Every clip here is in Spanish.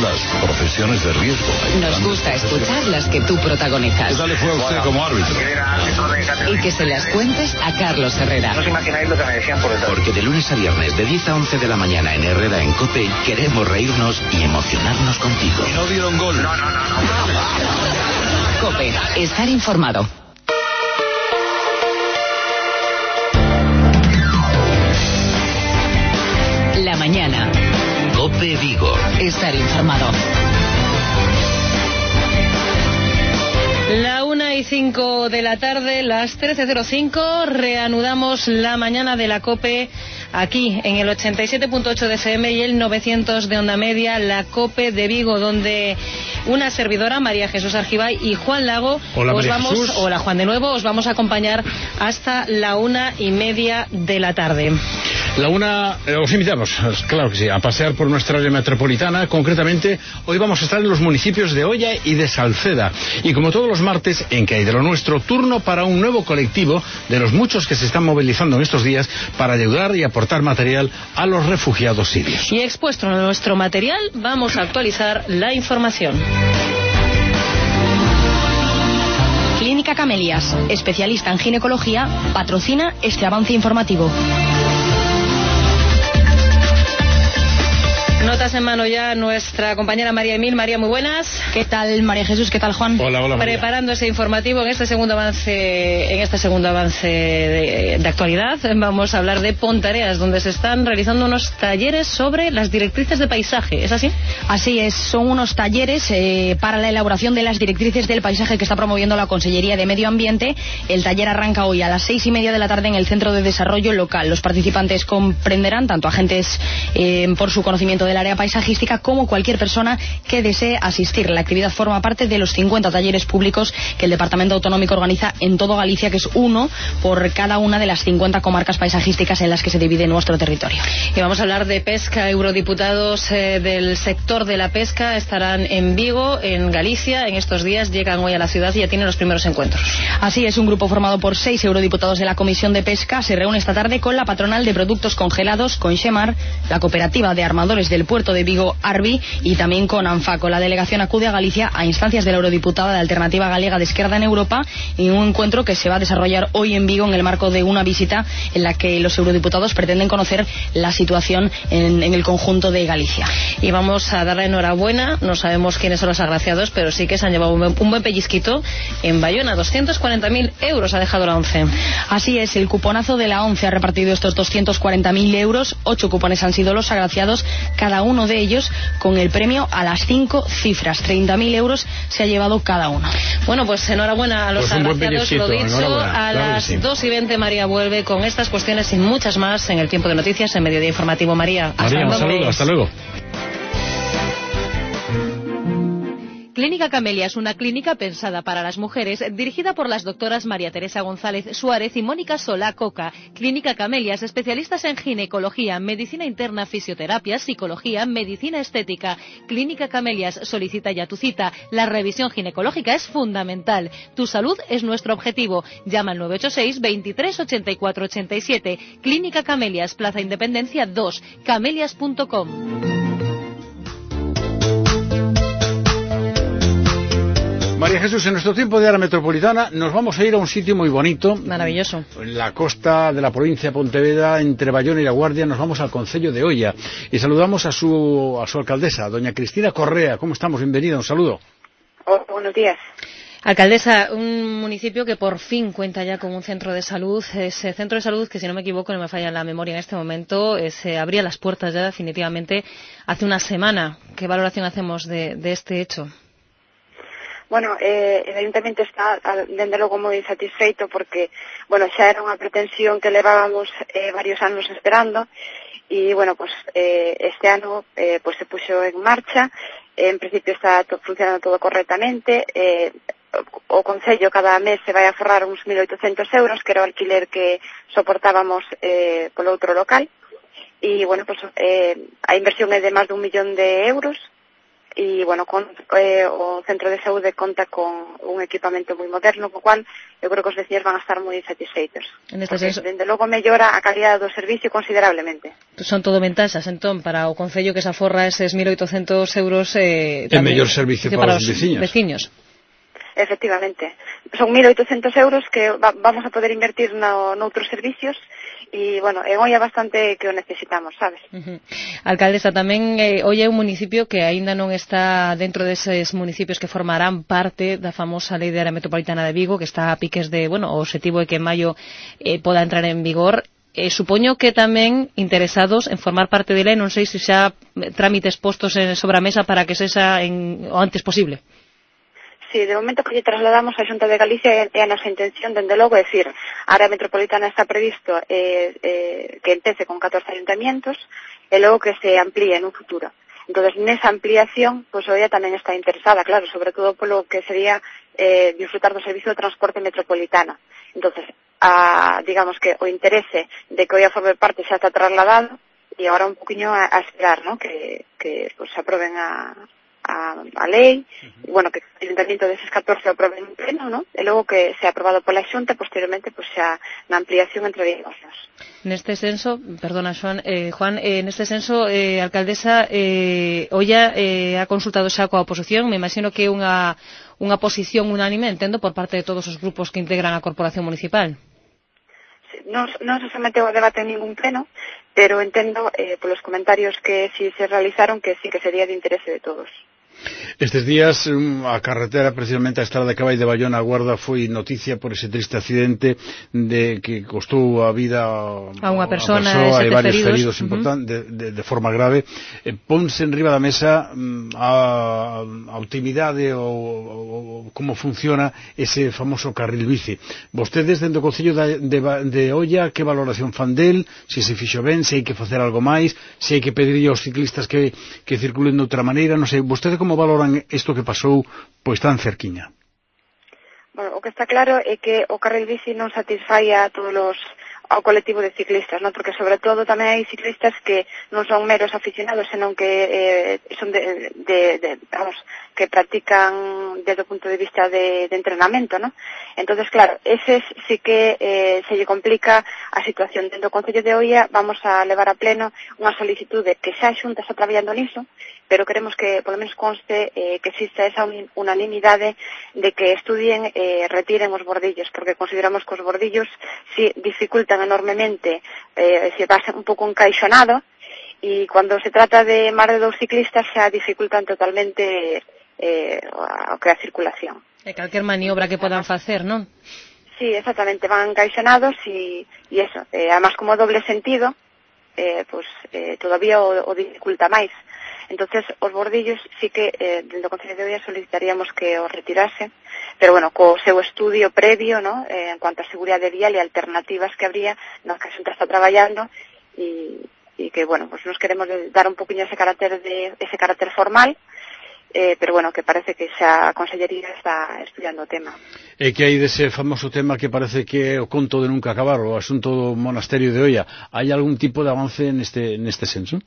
las profesiones de riesgo. Nos gusta escuchar las que tú protagonizas. ¿Qué tal le fue a usted como árbitro? Y que se las cuentes a Carlos Herrera. No os imagináis lo que me decían por detrás. Porque de lunes a viernes, de 10 a 11 de la mañana en Herrera en COPE, queremos reírnos y emocionarnos contigo. ¿Y no dieron gol? No. COPE, estar informado. La mañana. COPE Vigo. Estar informado. La 1:05 de la tarde, las 13:05, reanudamos la mañana de la COPE aquí en el 87.8 de FM y el 900 de onda media, la COPE de Vigo, donde una servidora, María Jesús Argibay, y Juan Lago, hola Juan de nuevo, os vamos a acompañar hasta la 1:30 de la tarde. Os invitamos, claro que sí, a pasear por nuestra área metropolitana. Concretamente, hoy vamos a estar en los municipios de Oia y de Salceda. Y como todos los martes, en Que hay de lo nuestro, turno para un nuevo colectivo de los muchos que se están movilizando en estos días para ayudar y aportar material a los refugiados sirios. Y expuesto nuestro material, vamos a actualizar la información. Clínica Camelias, especialista en ginecología, patrocina este avance informativo. Notas en mano ya nuestra compañera María Emil. María, muy buenas. ¿Qué tal, María Jesús? ¿Qué tal, Juan? Hola, María. Preparando ese informativo en este segundo avance de actualidad, vamos a hablar de Pontareas, donde se están realizando unos talleres sobre las directrices de paisaje. ¿Es así? Así es, son unos talleres para la elaboración de las directrices del paisaje que está promoviendo la Consellería de Medio Ambiente. El taller arranca hoy a las 6:30 de la tarde en el Centro de Desarrollo Local. Los participantes comprenderán tanto agentes por su conocimiento del área paisajística como cualquier persona que desee asistir. La actividad forma parte de los 50 talleres públicos que el Departamento Autonómico organiza en todo Galicia, que es uno por cada una de las 50 comarcas paisajísticas en las que se divide nuestro territorio. Y vamos a hablar de pesca. Eurodiputados del sector de la pesca estarán en Vigo, en Galicia. En estos días llegan hoy a la ciudad y ya tienen los primeros encuentros. Así es, un grupo formado por 6 eurodiputados de la Comisión de Pesca se reúne esta tarde con la patronal de productos congelados, con Xemar, la cooperativa de armadores del puerto de Vigo, Arbi, y también con Anfaco. La delegación acude a Galicia a instancias de la eurodiputada de Alternativa Galega de Esquerda en Europa, en un encuentro que se va a desarrollar hoy en Vigo en el marco de una visita en la que los eurodiputados pretenden conocer la situación en el conjunto de Galicia. Y vamos a darle enhorabuena, no sabemos quiénes son los agraciados, pero sí que se han llevado un buen pellizquito en Bayona. 240.000 euros ha dejado la ONCE. Así es, el cuponazo de la ONCE ha repartido estos 240.000 euros. 8 cupones han sido los agraciados, cada uno de ellos con el premio a las 5 cifras. 30.000 euros se ha llevado cada uno. Bueno, pues enhorabuena a los agraciados, lo dicho. A las 2:20 María vuelve con estas cuestiones y muchas más en el Tiempo de Noticias en Mediodía Informativo. María, un saludo, hasta luego. Clínica Camelia es una clínica pensada para las mujeres, dirigida por las doctoras María Teresa González Suárez y Mónica Solá Coca. Clínica Camelias, especialistas en ginecología, medicina interna, fisioterapia, psicología, medicina estética. Clínica Camelias, solicita ya tu cita. La revisión ginecológica es fundamental. Tu salud es nuestro objetivo. Llama al 986 23 84 87. Clínica Camelias, Plaza Independencia 2, camelias.com. María Jesús, en nuestro tiempo de área metropolitana nos vamos a ir a un sitio muy bonito. Maravilloso. En la costa de la provincia de Pontevedra, entre Bayona y La Guardia, nos vamos al concello de Oia y saludamos a su alcaldesa, doña Cristina Correa. ¿Cómo estamos? Bienvenida, un saludo. Hola, buenos días. Alcaldesa, un municipio que por fin cuenta ya con un centro de salud. Ese centro de salud que, si no me equivoco, no me falla la memoria en este momento, se abría las puertas ya definitivamente hace una semana. ¿Qué valoración hacemos de este hecho? Bueno, el Ayuntamiento está, dende logo, moi insatisfeito porque, bueno, xa era unha pretensión que levábamos varios anos esperando e, bueno, pues este ano pues se puxo en marcha. En principio está funcionando todo correctamente. O Concello cada mes se vai a forrar uns 1.800 euros, que era o alquiler que soportábamos polo outro local. E, bueno, pues a inversión é de máis de 1 millón de euros. e, bueno, o centro de saúde conta con un equipamento moi moderno, co cual eu creo que os veciños van a estar moi satisfeitos. Dende logo mellora a calidade do servicio considerablemente. Son todo ventaxas, entón, para o Concello que se aforra eses 1.800 euros é mellor servicio para os veciños. Efectivamente. Son 1.800 euros que vamos a poder invertir noutros servicios e, bueno, en Oia bastante que o necesitamos, sabes? Alcaldesa, tamén Oia é un municipio que aínda non está dentro deses municipios que formarán parte da famosa Lei de Área Metropolitana de Vigo, que está a piques de, bueno, o objetivo é que en maio poda entrar en vigor. Supoño que tamén interesados en formar parte dela, non sei se xa trámites postos sobre a mesa para que sexa o antes posible. Sí, de momento que lle trasladamos á Xunta de Galicia é a nosa intención, dende logo, é dicir, a área metropolitana está previsto que empece con 14 ayuntamientos e logo que se amplíe en un futuro. Entón, nesa ampliación, pois Oia tamén está interesada, claro, sobre todo polo que sería disfrutar do servicio de transporte metropolitana. Entón, digamos que o interese de que Oia forme parte xa está trasladado e agora un poquinho a esperar, ¿no? que pues, se aproben a lei, e, bueno, que o ayuntamiento deses 14 aproben en pleno, ¿no? E logo que sea aprobado pola Xunta, posteriormente, pues, xa na ampliación entre digamos. Neste senso, perdona, Juan, neste senso, alcaldesa, Oia ha consultado xa coa oposición, me imagino que é unha posición unánime, entendo, por parte de todos os grupos que integran a Corporación Municipal. Non se someteu a debate en ningún pleno, pero entendo polos comentarios que si se realizaron que sí que sería de interese de todos. Estes días a carretera, precisamente a estrada que vai de Bayona a Guarda, foi noticia por ese triste accidente de que costou a vida a unha persona e varios feridos de forma grave. Ponse en riba da mesa a utilidade ou como funciona ese famoso carril bici. Vostedes dentro do Concello de Oia, que valoración fan del, se fixo ben, se hai que facer algo máis, se hai que pedir aos ciclistas que circulen de outra maneira, non sei, vostedes como valoran isto que pasou pois tan cerquiña? Bueno, o que está claro é que o carril bici non satisfai a todos ao colectivo de ciclistas, ¿no? Porque sobre todo tamén hai ciclistas que non son meros aficionados, senón que son vamos, que practican desde o punto de vista de entrenamento, ¿no? Entonces, claro, ese sí que se lle complica a situación. Dentro do Concello de Oia vamos a levar a pleno unha solicitude que xa a Xunta está traballando niso, pero queremos que, polo menos conste, que exista esa unanimidade de que estudien e retiren os bordillos, porque consideramos que os bordillos si dificultan enormemente, se va un pouco encaixonado, e cando se trata de máis de 2 ciclistas xa dificultan totalmente o que é a circulación. E calquer maniobra que podan facer, non? Sí, exactamente, van encaixonados e eso, además como doble sentido, pues todavía o dificulta máis. Entonces, os bordillos sí que dentro do Concello de Oia solicitaríamos que os retirase, pero bueno, co seu estudio previo, ¿no? En cuanto a seguridade vial e alternativas que habría, nas que a Xunta está traballando e que, bueno, pues nos queremos dar un poquinho ese carácter formal, pero bueno, que parece que xa a Consellería está estudiando o tema. E que hai dese famoso tema que parece que é o conto de nunca acabar, o asunto do monasterio de Oia. Hai algún tipo de avance neste senso?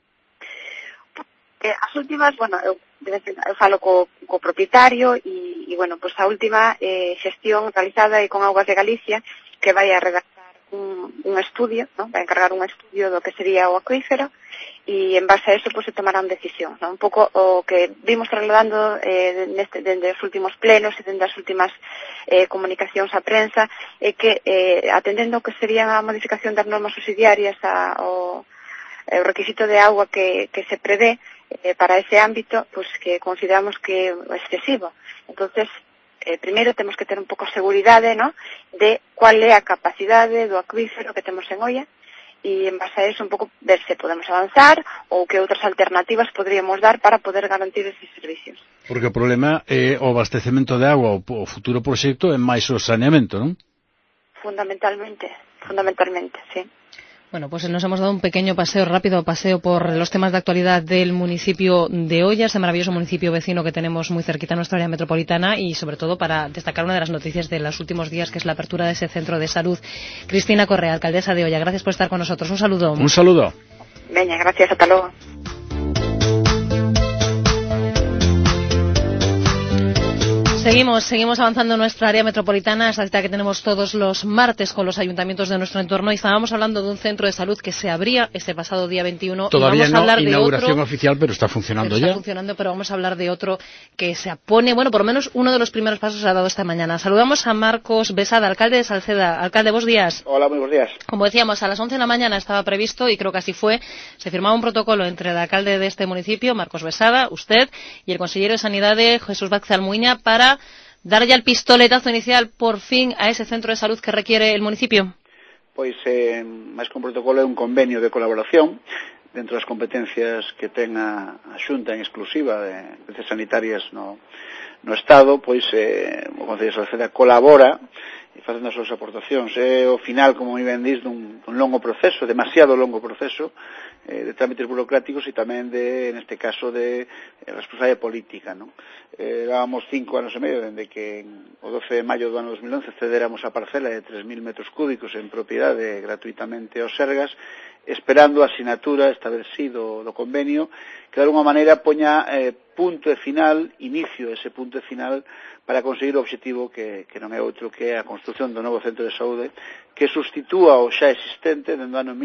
As últimas, bueno, eu falo co propietario e bueno, pues a última xestión realizada é con Augas de Galicia, que vai a redactar un estudio, ¿no? Vai a encargar un estudio do que sería o acuífero e en base a eso pues se tomarán decisións, ¿no? Un pouco o que vimos trasladando dende os últimos plenos e dende as últimas comunicacións á prensa é que atendendo o que sería a modificación das normas subsidiarias o requisito de agua que se prevé para ese ámbito, pues que consideramos que é excesivo. Entonces, primeiro temos que ter un pouco seguridade, ¿no? De cuál é a capacidade do acuífero que temos en Oia e en base a eso un pouco ver se podemos avanzar ou que outras alternativas podríamos dar para poder garantir esos servicios. Porque o problema é o abastecemento de agua, o futuro proxecto é máis o saneamento, non? Fundamentalmente, sí. Bueno, pues nos hemos dado un pequeño rápido paseo por los temas de actualidad del municipio de Oia, ese maravilloso municipio vecino que tenemos muy cerquita a nuestra área metropolitana y sobre todo para destacar una de las noticias de los últimos días, que es la apertura de ese centro de salud. Cristina Correa, alcaldesa de Oia, gracias por estar con nosotros. Un saludo. Un saludo. Veña, gracias, hasta luego. Seguimos avanzando en nuestra área metropolitana, esa cita que tenemos todos los martes con los ayuntamientos de nuestro entorno, y estábamos hablando de un centro de salud que se abría este pasado día 21. Todavía y vamos a hablar no, de inauguración otro, oficial, pero está funcionando ya. Está funcionando, pero vamos a hablar de otro que se pone, bueno, por lo menos uno de los primeros pasos se ha dado esta mañana. Saludamos a Marcos Besada, alcalde de Salceda. Alcalde, buenos días. Hola, muy buenos días. Como decíamos, a las 11 de la mañana estaba previsto, y creo que así fue, se firmaba un protocolo entre el alcalde de este municipio, Marcos Besada, usted, y el consejero de Sanidad, Jesús Vázquez Almuña, para dar ya el pistoletazo inicial, por fin, a ese centro de salud que requiere el municipio. Pois, máis que un protocolo, é un convenio de colaboración dentro das competencias que ten a Xunta en exclusiva de competencias sanitarias no Estado. Pois o Concello de Salceda colabora facendo as súas aportacións. É o final, como moi ben dís, dun longo proceso, demasiado longo proceso, de trámites burocráticos e tamén neste caso, de responsabilidade política, non? Dábamos 5 anos e medio dende que o 12 de maio do ano 2011 cedéramos a parcela de 3.000 metros cúbicos en propiedade gratuitamente aos Sergas, esperando a asinatura esta vez sí do convenio, que de alguma maneira poña punto e final, inicio ese punto e final, para conseguir o objetivo que non é outro que a construción do novo centro de saúde, que sustitúa o xa existente dende o ano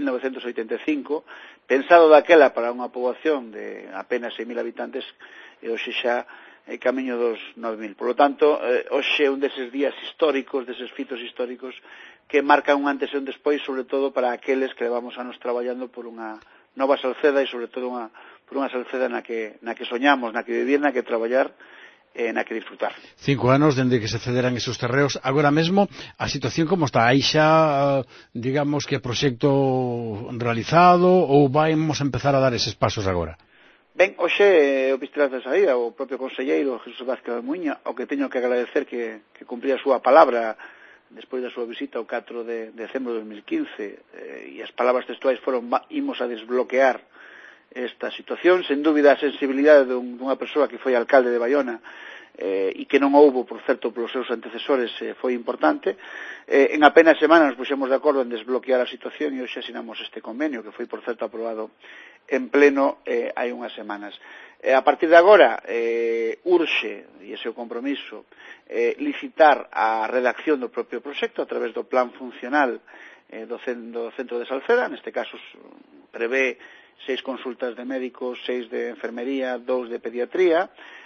1985, pensado daquela para unha poboación de apenas 6.000 habitantes, e hoxe xa camiño dos 9.000. Por lo tanto, hoxe é un deses días históricos, deses fitos históricos, que marcan un antes e un despois, sobre todo para aqueles que levamos anos traballando por unha nova Salceda, e sobre todo por unha Salceda na que soñamos, na que vivir, na que traballar, na que disfrutar. 5 anos dende que se cederan esos terreos. Agora mesmo, a situación como está? Hai xa, digamos, que proxecto realizado, ou vamos a empezar a dar eses pasos agora? Ben, hoxe o pistoletazo de saída, o propio conselleiro Jesús Vázquez Almuña, ao que teño que agradecer que cumpría a súa palabra despois da súa visita o 4 de decembro de 2015, e as palabras textuais foron: imos a desbloquear esta situación. Sen dúbida, a sensibilidade dunha persoa que foi alcalde de Baiona, e que non houbo, por certo, polos seus antecesores, foi importante. En apenas semanas nos puxemos de acordo en desbloquear a situación, e hoxe asinamos este convenio, que foi, por certo, aprobado en pleno hai unhas semanas. A partir de agora, urxe, e ese é o compromiso, licitar a redacción do propio proxecto a través do plan funcional do centro de Salceda. Neste caso prevé 6 consultas de médicos, 6 de enfermería, 2 de pediatría,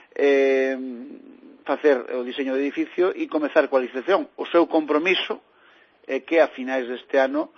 facer o diseño de edificio e comezar coa licitación. O seu compromiso é que a finais deste ano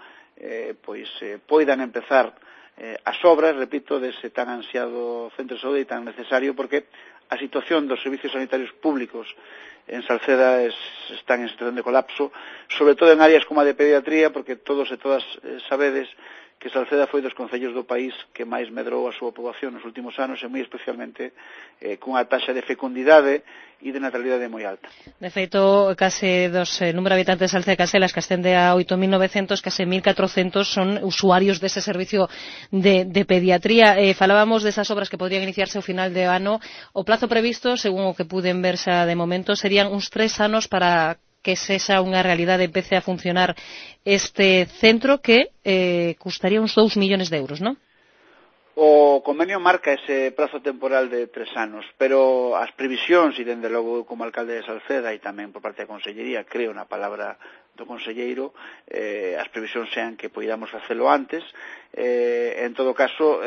poidan empezar as obras, repito, dese tan ansiado centro de saúde e tan necesario, porque a situación dos servicios sanitarios públicos en Salceda están en situación de colapso, sobre todo en áreas como a de pediatría, porque todos e todas sabedes que Salceda foi dos concellos do país que máis medrou a súa poboación nos últimos anos, e moi especialmente cunha taxa de fecundidade e de natalidade moi alta. De feito, case o número de habitantes de Salceda Caselas, que ascende a 8.900, case 1.400 son usuarios dese servicio de pediatría. Falábamos desas obras que podrían iniciarse ao final de ano. O plazo previsto, según o que puden ver xa de momento, serían uns 3 anos para que sexa unha realidade, empece a funcionar este centro, que custaría uns 2 millóns de euros, non? O convenio marca ese prazo temporal de 3 anos, pero as previsións, e dende logo como alcalde de Salceda e tamén por parte da Consellería, creo na palabra do conselleiro, as previsións sean que poidamos facelo antes. En todo caso,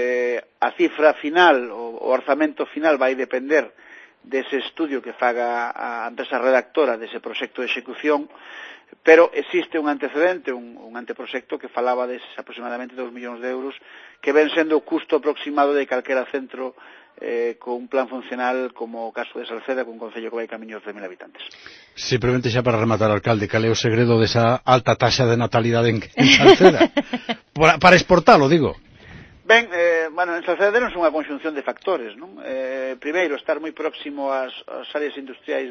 a cifra final, o orzamento final, vai depender dese estudio que faga a empresa redactora dese proxecto de execución, pero existe un antecedente, un anteproxecto que falaba de aproximadamente 2 millóns de euros, que ven sendo o custo aproximado de calquera centro con un plan funcional como o caso de Salceda, con un concello que vai camiño de 10.000 habitantes. Simplemente xa para rematar, alcalde, cal é o segredo desa alta taxa de natalidade en Salceda? Para exportalo, digo. Ben, en Salceda non é unha conxunción de factores, non? Primeiro, estar moi próximo ás áreas industriais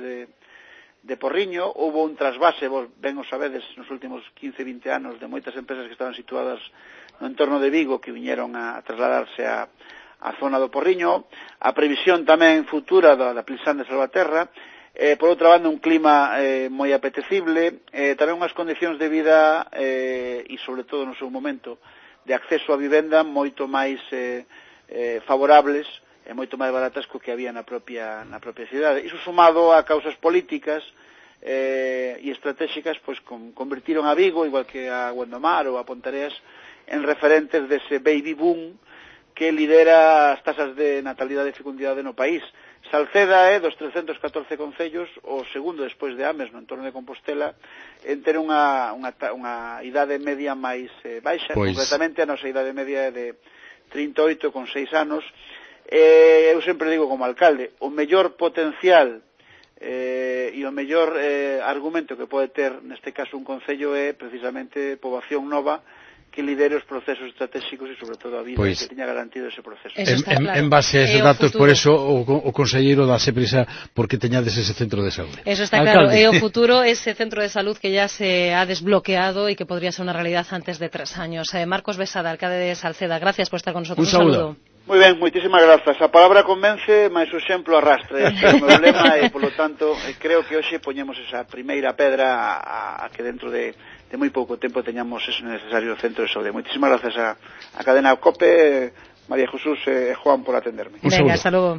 de Porriño. Houve un trasvase, vos ben o sabedes, nos últimos 15-20 anos, de moitas empresas que estaban situadas no entorno de Vigo, que viñeron a trasladarse a zona do Porriño. A previsión tamén futura da Plisán de Salvaterra. Por outra banda, un clima moi apetecible, tamén unhas condicións de vida e, sobre todo, no seu momento, de acceso á vivenda moito máis favorables moito máis baratas co que había na propia cidade. Iso sumado a causas políticas e estratégicas, pois convertiron a Vigo, igual que a Gondomar ou a Ponteareas, en referentes dese baby boom que lidera as tasas de natalidade e fecundidade no país. Salceda é dos 314 concellos o segundo despois de Ames, no entorno de Compostela, en ter unha idade media máis baixa. Concretamente a nosa idade media é de 38,6 anos. Eu sempre digo como alcalde, o mellor potencial e o mellor argumento que pode ter neste caso un concello é precisamente poboación nova que lidere os procesos estratégicos e, sobre todo, a vida que teña garantido ese proceso. En base a esos datos, por eso, o conselleiro dáse prisa porque teñades ese centro de saúde. Eso está claro. E o futuro, ese centro de salud que ya se ha desbloqueado y que podría ser una realidad antes de 3 años. Marcos Besada, alcalde de Salceda, gracias por estar con nosotros. Un saludo. Moi ben, moitísimas grazas. A palabra convence, máis o exemplo arrastra. Este é o meu lema e, polo tanto, creo que hoxe poñemos esa primeira pedra a que dentro de moi pouco tempo teñamos ese necesario centro de saúde. Moitísimas grazas a cadena COPE, María Jesús e Juan por atenderme. Venga, hasta luego.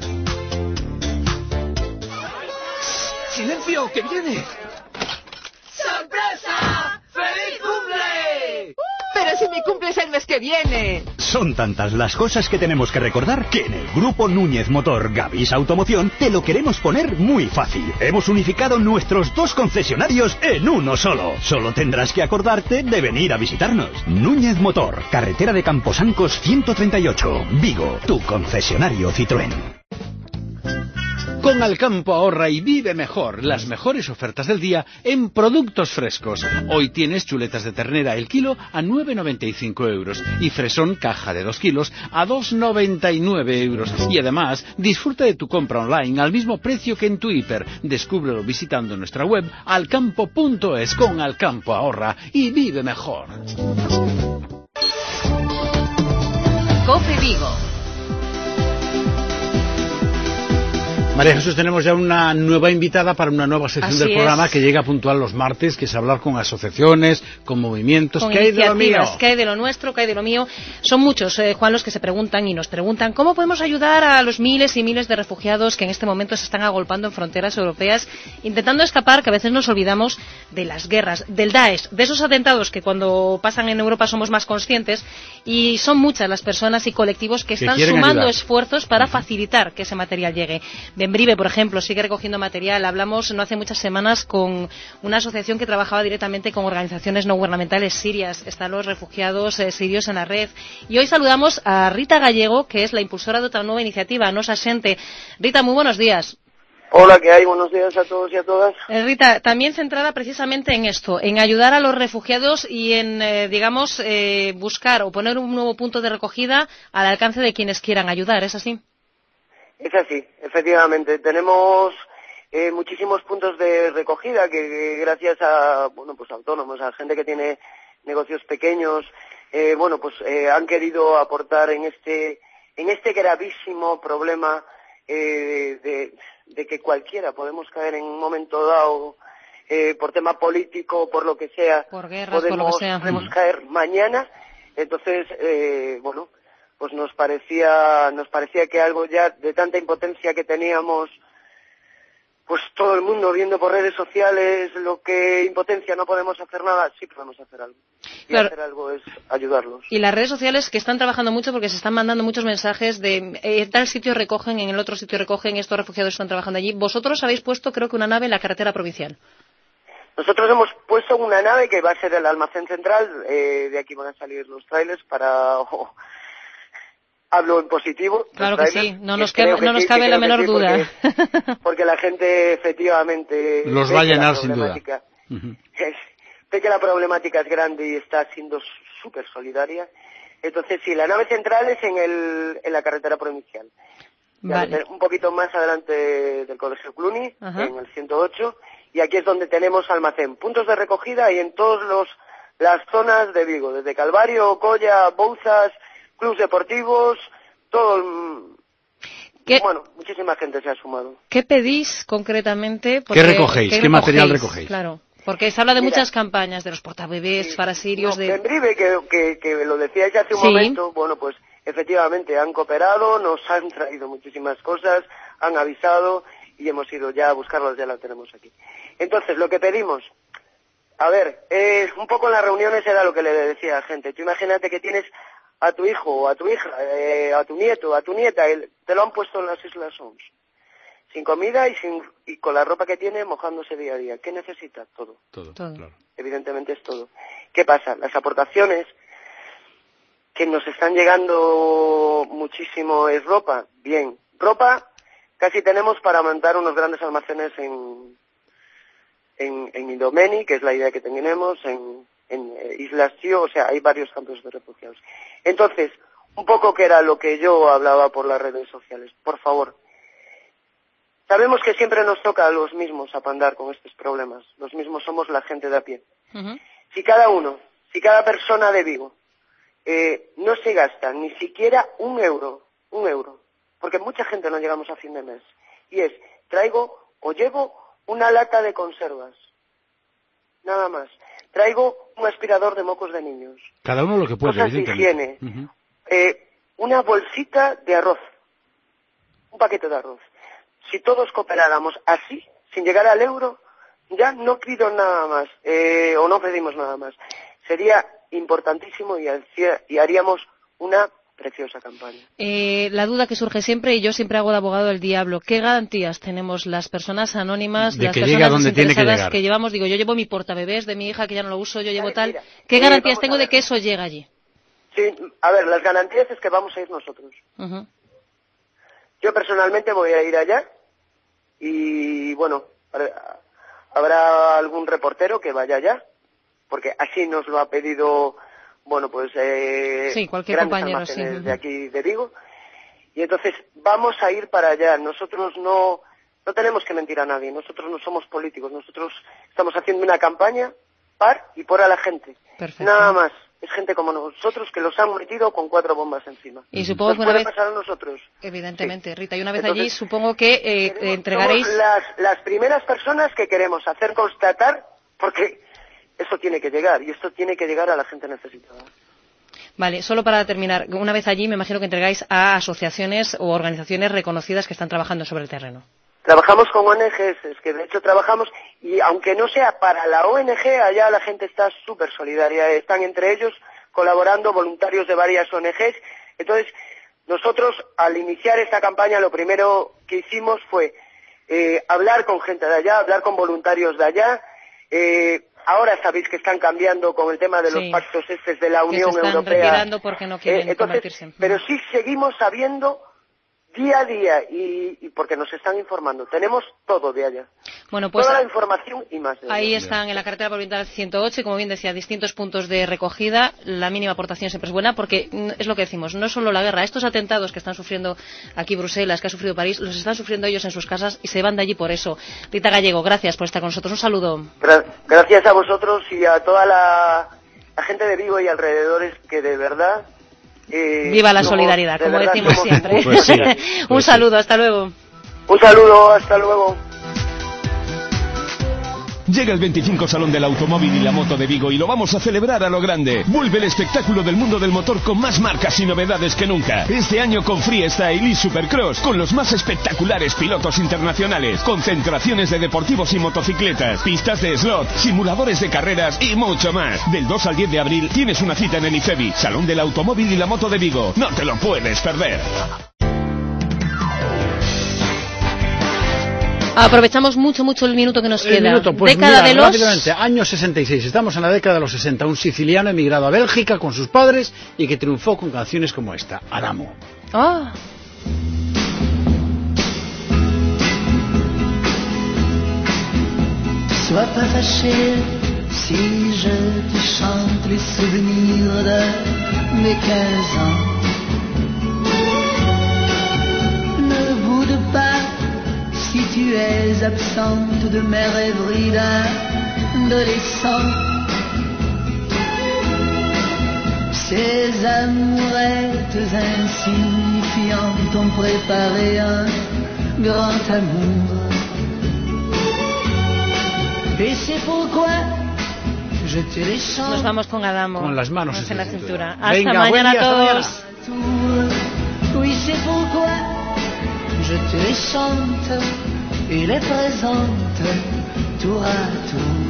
¡Silencio, que viene! ¡Sorpresa! ¡Feliz cumple! ¡Pero si mi cumple es el mes que viene! Son tantas las cosas que tenemos que recordar que en el Grupo Núñez Motor Gavisa Automoción te lo queremos poner muy fácil. Hemos unificado nuestros 2 concesionarios en uno solo. Solo tendrás que acordarte de venir a visitarnos. Núñez Motor, carretera de Camposancos 138, Vigo, tu concesionario Citroën. Con Alcampo ahorra y vive mejor. Las mejores ofertas del día en productos frescos. Hoy tienes chuletas de ternera el kilo a 9,95 euros y fresón caja de 2 kilos a 2,99 euros. Y además, disfruta de tu compra online al mismo precio que en tu hiper. Descúbrelo visitando nuestra web alcampo.es. Con Alcampo ahorra y vive mejor. COPE Vigo. María Jesús, tenemos ya una nueva invitada para una nueva sección Así del programa es. Que llega puntual los martes, que es hablar con asociaciones, con movimientos. Con ¿Qué hay de lo mío? ¿Qué hay de lo nuestro? ¿Qué hay de lo mío? Son muchos, Juan, los que se preguntan y nos preguntan cómo podemos ayudar a los miles y miles de refugiados que en este momento se están agolpando en fronteras europeas, intentando escapar, que a veces nos olvidamos de las guerras, del Daesh, de esos atentados que cuando pasan en Europa somos más conscientes, y son muchas las personas y colectivos que están sumando ayudar. Esfuerzos para facilitar que ese material llegue. Benbrive, por ejemplo, sigue recogiendo material. Hablamos no hace muchas semanas con una asociación que trabajaba directamente con organizaciones no gubernamentales sirias. Están los refugiados sirios en la red. Y hoy saludamos a Rita Gallego, que es la impulsora de otra nueva iniciativa, Nos Asente. Rita, muy buenos días. Hola, ¿qué hay? Buenos días a todos y a todas. Rita, también centrada precisamente en esto, en ayudar a los refugiados y en, buscar o poner un nuevo punto de recogida al alcance de quienes quieran ayudar. ¿Es así? Es así, efectivamente. Tenemos muchísimos puntos de recogida que gracias a, autónomos, a gente que tiene negocios pequeños, han querido aportar en este gravísimo problema de que cualquiera podemos caer en un momento dado por tema político, por lo que sea, por guerras, por lo que sea, podemos caer mañana. Entonces, pues nos parecía que algo ya de tanta impotencia que teníamos, pues todo el mundo viendo por redes sociales lo que impotencia, no podemos hacer nada, sí podemos hacer algo. Y claro, hacer algo es ayudarlos. Y las redes sociales que están trabajando mucho porque se están mandando muchos mensajes de en tal sitio recogen, en el otro sitio recogen, estos refugiados están trabajando allí. Vosotros habéis puesto, creo que una nave en la carretera provincial. Nosotros hemos puesto una nave que va a ser el almacén central, de aquí van a salir los trailers para... Hablo en positivo. Claro que sí, no nos cabe la menor duda. Porque la gente efectivamente... Los va a llenar sin duda. Sé que la problemática es grande y está siendo súper solidaria. Entonces sí, la nave central es en la carretera provincial. Vale. Un poquito más adelante del Colegio Cluny, en el 108. Y aquí es donde tenemos almacén, puntos de recogida y en todas las zonas de Vigo, desde Calvario, Colla, Bouzas, clubes deportivos, todo. Muchísima gente se ha sumado. ¿Qué pedís concretamente? ¿Qué recogéis? ¿Qué material recogéis? Claro, porque se habla de muchas campañas, de los portabebés, para sirios, En Brive, que lo decíais hace un momento, efectivamente han cooperado, nos han traído muchísimas cosas, han avisado y hemos ido ya a buscarlas, ya las tenemos aquí. Entonces, lo que pedimos, a ver, un poco en las reuniones era lo que le decía a la gente. Tú imagínate que tienes a tu hijo o a tu hija, a tu nieto, a tu nieta, te lo han puesto en las Islas Ons, sin comida y con la ropa que tiene mojándose día a día. ¿Qué necesita? Todo. Claro. Evidentemente es todo. ¿Qué pasa? Las aportaciones que nos están llegando muchísimo es ropa. Bien, ropa casi tenemos para montar unos grandes almacenes en Indomeni, que es la idea que tenemos, en Islas Tío, o sea, hay varios campos de refugiados. Entonces, un poco que era lo que yo hablaba por las redes sociales. Por favor, sabemos que siempre nos toca a los mismos apandar con estos problemas. Los mismos somos la gente de a pie. Si cada persona de Vigo no se gasta ni siquiera un euro, porque mucha gente no llegamos a fin de mes, y es, traigo o llevo una lata de conservas, nada más, traigo un aspirador de mocos de niños, cada uno lo que puede, cosas de higiene, una bolsita de arroz, un paquete de arroz. Si todos cooperáramos así, sin llegar al euro, ya no pido nada más, o no pedimos nada más. Sería importantísimo y haríamos una preciosa campaña. La duda que surge siempre, y yo siempre hago de abogado del diablo, ¿qué garantías tenemos las personas anónimas, de las que personas llega donde tiene que desinteresadas llegar? que llevamos? Digo, yo llevo mi portabebés de mi hija, que ya no lo uso, yo llevo tal. ¿Qué garantías tengo de que eso llega allí? Sí, a ver, las garantías es que vamos a ir nosotros. Yo personalmente voy a ir allá y, bueno, habrá algún reportero que vaya allá, porque así nos lo ha pedido, bueno, pues cualquier compañero, de aquí de Vigo, y entonces vamos a ir para allá. Nosotros no tenemos que mentir a nadie, nosotros no somos políticos, nosotros estamos haciendo una campaña par y por a la gente. Perfecto. Nada más, es gente como nosotros que los han metido con 4 bombas encima. Y supongo que una vez pasar a nosotros. Evidentemente, sí. Rita, y una vez Entonces, allí supongo que entregaréis... Somos las primeras personas que queremos hacer constatar, porque esto tiene que llegar, y esto tiene que llegar a la gente necesitada. Vale, solo para terminar, una vez allí me imagino que entregáis a asociaciones o organizaciones reconocidas que están trabajando sobre el terreno. Trabajamos con ONGs, es que de hecho trabajamos, y aunque no sea para la ONG, allá la gente está súper solidaria, están entre ellos colaborando voluntarios de varias ONGs. Entonces, nosotros al iniciar esta campaña lo primero que hicimos fue hablar con gente de allá, hablar con voluntarios de allá. Ahora sabéis que están cambiando con el tema de los pactos de la Unión Europea. Se están retirando porque no quieren convertirse. Pero sí seguimos sabiendo día a día y porque nos están informando. Tenemos todo de allá. Bueno, pues toda la información y más. Ahí están en la carretera provincial 108, y como bien decía, distintos puntos de recogida. La mínima aportación siempre es buena, porque es lo que decimos, no es solo la guerra. Estos atentados que están sufriendo aquí Bruselas, que ha sufrido París, los están sufriendo ellos en sus casas y se van de allí por eso. Rita Gallego, gracias por estar con nosotros. Un saludo. Gracias a vosotros y a toda la gente de Vigo y alrededores, que de verdad... viva la solidaridad, como decimos siempre. Pues sí, un saludo, hasta luego. Un saludo, hasta luego. Llega el 25 Salón del Automóvil y la Moto de Vigo y lo vamos a celebrar a lo grande. Vuelve el espectáculo del mundo del motor con más marcas y novedades que nunca. Este año con Freestyle y Supercross, con los más espectaculares pilotos internacionales, concentraciones de deportivos y motocicletas, pistas de slot, simuladores de carreras y mucho más. Del 2 al 10 de abril tienes una cita en el IFEBI, Salón del Automóvil y la Moto de Vigo. No te lo puedes perder. Aprovechamos mucho el minuto que nos queda. Pues década mira, de los... rápidamente, año 66. Estamos en la década de los 60. Un siciliano emigrado a Bélgica con sus padres y que triunfó con canciones como esta, Adamo. Ah. Sois pas fâché si je te chante les souvenirs de mes 15 ans. Ne boude pas si tu es absente de mes rêveries d'adolescent. Ces amourettes insignifiantes ont préparé un grand amour. Et c'est pourquoi je te les chante. Nos vamos con Adamo. Con las manos en la cintura. Venga, Hasta mañana a hasta todos. mañana. c'est pourquoi je te les chante et les présente tour à tour.